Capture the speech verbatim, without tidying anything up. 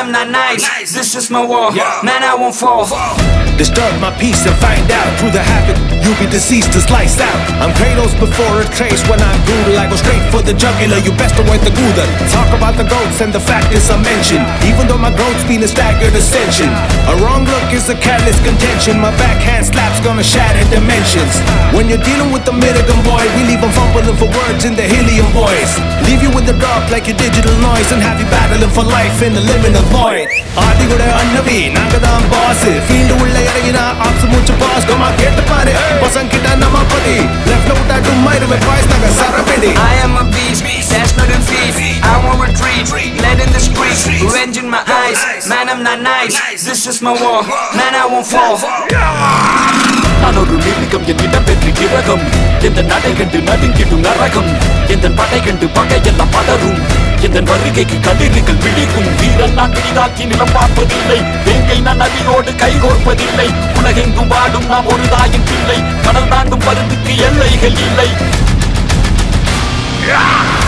I'm not nice. This is my war. Man, I won't fall. Disturb my peace and find out. Through the habit, you'll be deceased to slice out. I'm Kratos before a trace. When I'm brutal, I go straight for the jugular. You best avoid the Gouda. Talk about the goats and the fact is I mentioned. Even though my growth's been a staggered ascension. A wrong look is a careless contention. My backhand slap's gonna shatter dimensions. When you're dealing with the Milligan boy, we leave them fumbling for words in the helium voice. Leave you in the dark like your digital noise and have you battling for life in the liminal void. Aadi kuda annavi naanga dhaan boss. Field ulla eragina ops muchu boss. Come on, get the party. Pasan kita nama pati. Left out at Dubai with boys naga sarapedi. I am a beast, that's not a feat. I won't retreat, lead in the streets. Revenge in my eyes, man I'm not nice. This is my war, man I won't fall. நான் ஒரு மிருகம் என் இடம் பெற்று கிரகம் எந்த நடை கண்டு நடுங்கிடும் நரகம் எந்த படை கண்டு பகையெல்லாம் பதறும் எந்த வருகைக்கு கதிர்கள் விழிக்கும் வீரன் நான் பிடிதாக்கி நிலம் பார்ப்பதில்லை வேங்கை நான் நதியோடு கைகோர்ப்பதில்லை உலகெங்கும் வாடும் நாம் ஒரு தாயின் பிள்ளை கடல் தாண்டும் பருந்துக்கு எல்லைகள் இல்லை.